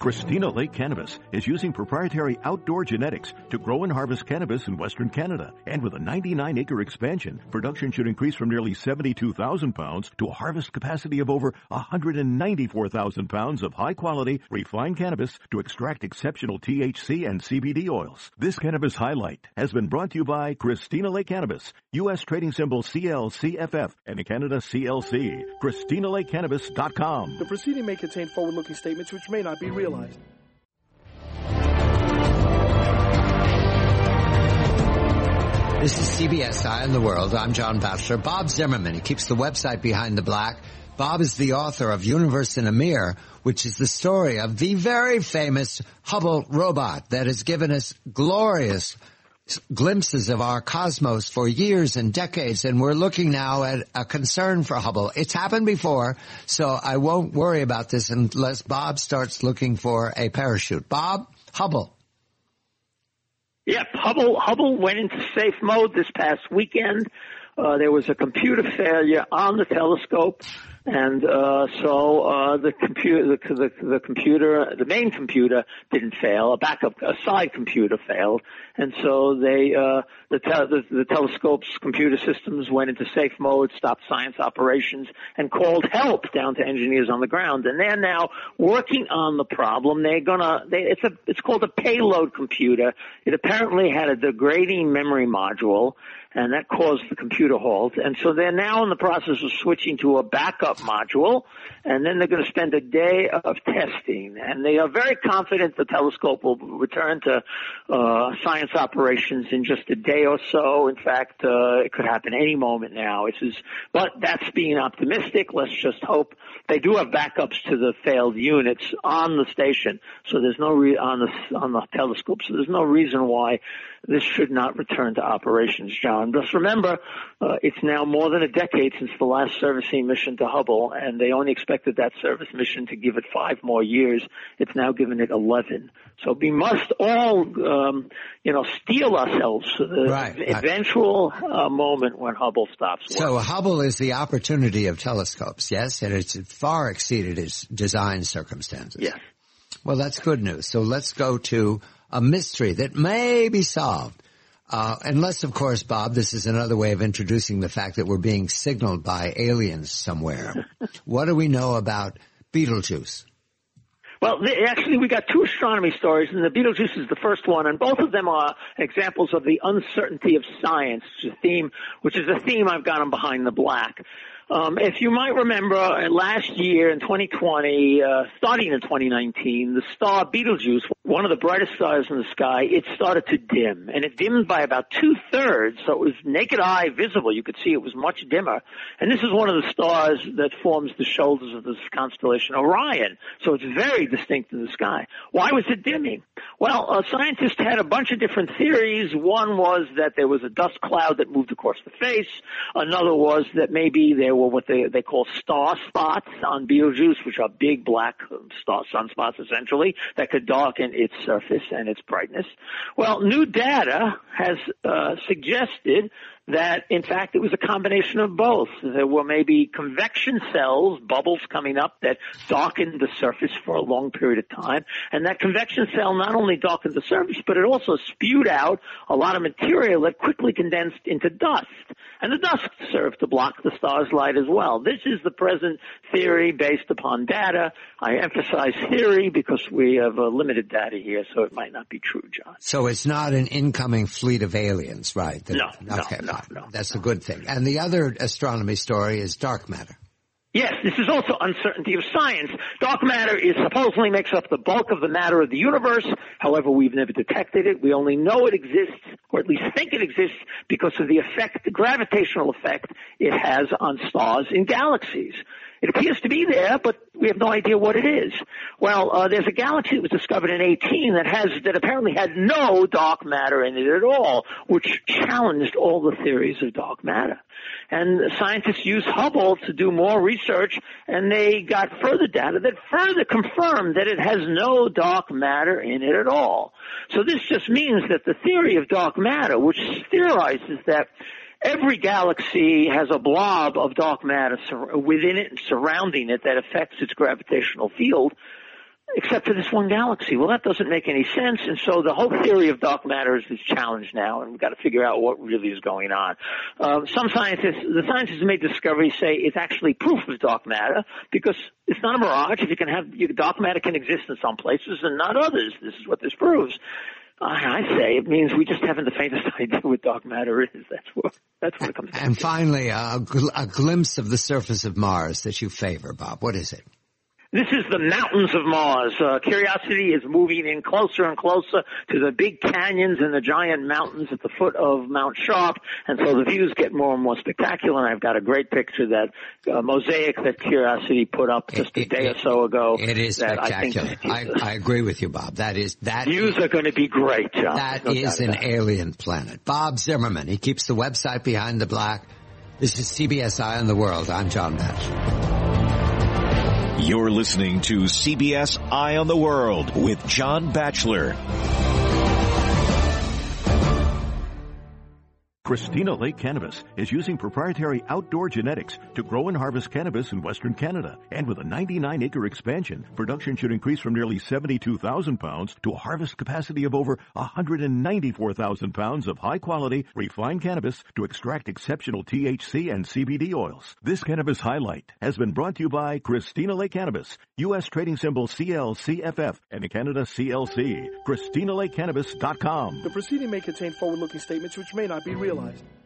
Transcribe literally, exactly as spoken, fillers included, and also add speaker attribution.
Speaker 1: Christina Lake Cannabis is using proprietary outdoor genetics to grow and harvest cannabis in Western Canada. And with a ninety-nine acre expansion, production should increase from nearly seventy-two thousand pounds to a harvest capacity of over one hundred ninety-four thousand pounds of high-quality, refined cannabis to extract exceptional T H C and C B D oils. This Cannabis Highlight has been brought to you by Christina Lake Cannabis, U S trading symbol C L C F F, and in Canada C L C. Christina Lake Cannabis dot com.
Speaker 2: The proceeding may contain forward-looking statements which may not be realized.
Speaker 3: This is C B S Eye on the World. I'm John Batchelor. Bob Zimmerman, he keeps the website Behind the Black. Bob is the author of Universe in a Mirror, which is the story of the very famous Hubble robot that has given us glorious glimpses of our cosmos for years and decades, and we're looking now at a concern for Hubble. It's happened before, so I won't worry about this unless Bob starts looking for a parachute. Bob, Hubble.
Speaker 4: Yep, Hubble, Hubble went into safe mode this past weekend. Uh, there was a computer failure on the telescope. And, uh, so, uh, the computer, the, the, the computer, the main computer didn't fail. A backup, a side computer failed. And so they, uh, the, te- the, the telescope's computer systems went into safe mode, stopped science operations, and called help down to engineers on the ground. And they're now working on the problem. They're gonna, they, it's a, it's called a payload computer. It apparently had a degrading memory module, and that caused the computer halt. And so they're now in the process of switching to a backup module, and then they're going to spend a day of testing. And they are very confident the telescope will return to uh science operations in just a day or so. In fact, uh it could happen any moment now. This is, but that's being optimistic. Let's just hope. They do have backups to the failed units on the station, so there's no re- on the on the telescope. So there's no reason why this should not return to operations, John. Just remember, uh, it's now more than a decade since the last servicing mission to Hubble, and they only expected that service mission to give it five more years. It's now given it eleven. So we must all, um, you know, steel ourselves for the
Speaker 3: right.
Speaker 4: eventual uh, moment when Hubble stops working.
Speaker 3: So Hubble is the opportunity of telescopes, yes? And it's far exceeded its design circumstances.
Speaker 4: Yes.
Speaker 3: Well, that's good news. So let's go to a mystery that may be solved. Uh, unless, of course, Bob, this is another way of introducing the fact that we're being signaled by aliens somewhere. What do we know about Betelgeuse?
Speaker 4: Well, actually, we got two astronomy stories, and the Betelgeuse is the first one, and both of them are examples of the uncertainty of science, which is a theme, which is a theme I've got on Behind the Black. Um, if you might remember, uh, last year in twenty twenty, uh, starting in twenty nineteen, the star Betelgeuse, one of the brightest stars in the sky, it started to dim, and it dimmed by about two-thirds, so it was naked eye visible. You could see it was much dimmer. And this is one of the stars that forms the shoulders of this constellation Orion, so it's very distinct in the sky. Why was it dimming? Well, uh, scientists had a bunch of different theories. One was that there was a dust cloud that moved across the face. Another was that maybe there were what they, they call star spots on Betelgeuse, which are big black star sunspots, essentially, that could darken its surface and its brightness. Well, new data has uh, suggested that, in fact, it was a combination of both. There were maybe convection cells, bubbles coming up that darkened the surface for a long period of time. And that convection cell not only darkened the surface, but it also spewed out a lot of material that quickly condensed into dust. And the dust served to block the star's light as well. This is the present theory based upon data. I emphasize theory because we have uh, limited data here, so it might not be true, John.
Speaker 3: So it's not an incoming fleet of aliens, right? That,
Speaker 4: no,
Speaker 3: okay,
Speaker 4: no, no, no.
Speaker 3: That's
Speaker 4: no.
Speaker 3: a good thing. And the other astronomy story is dark matter.
Speaker 4: Yes, this is also uncertainty of science. Dark matter is supposedly makes up the bulk of the matter of the universe. However, we've never detected it. We only know it exists, or at least think it exists, because of the effect, the gravitational effect it has on stars in galaxies. It appears to be there, but we have no idea what it is. Well, uh, there's a galaxy that was discovered in eighteen that has, that apparently had no dark matter in it at all, which challenged all the theories of dark matter. And scientists used Hubble to do more research, and they got further data that further confirmed that it has no dark matter in it at all. So this just means that the theory of dark matter, which theorizes that every galaxy has a blob of dark matter within it and surrounding it that affects its gravitational field, except for this one galaxy. Well, that doesn't make any sense. And so the whole theory of dark matter is challenged now, and we've got to figure out what really is going on. Um, some scientists, the scientists who made discoveries say it's actually proof of dark matter because it's not a mirage. If you can have, you, dark matter can exist in some places and not others. This is what this proves. I say it means we just haven't the faintest idea what dark matter is. That's what, that's what it comes down to.
Speaker 3: And finally, uh, a, gl- a glimpse of the surface of Mars that you favor, Bob. What is it?
Speaker 4: This is the mountains of Mars. Uh, Curiosity is moving in closer and closer to the big canyons and the giant mountains at the foot of Mount Sharp, and so the views get more and more spectacular. And I've got a great picture, that uh, mosaic that Curiosity put up just it, a
Speaker 3: it,
Speaker 4: day
Speaker 3: it,
Speaker 4: or so ago.
Speaker 3: It is spectacular. I, think, I, I agree with you, Bob. That is that
Speaker 4: views
Speaker 3: is,
Speaker 4: are going to be great, John.
Speaker 3: That
Speaker 4: no
Speaker 3: is an alien planet. Bob Zimmerman. He keeps the website Behind the Black. This is C B S Eye on the World. I'm John Batchelor.
Speaker 5: You're listening to C B S Eye on the World with John Batchelor.
Speaker 1: Christina Lake Cannabis is using proprietary outdoor genetics to grow and harvest cannabis in Western Canada. And with a ninety-nine acre expansion, production should increase from nearly seventy-two thousand pounds to a harvest capacity of over one hundred ninety-four thousand pounds of high-quality, refined cannabis to extract exceptional T H C and C B D oils. This cannabis highlight has been brought to you by Christina Lake Cannabis, U S trading symbol C L C F F, and in Canada C L C. Christina Lake Cannabis dot com.
Speaker 2: The proceeding may contain forward-looking statements which may not be realized.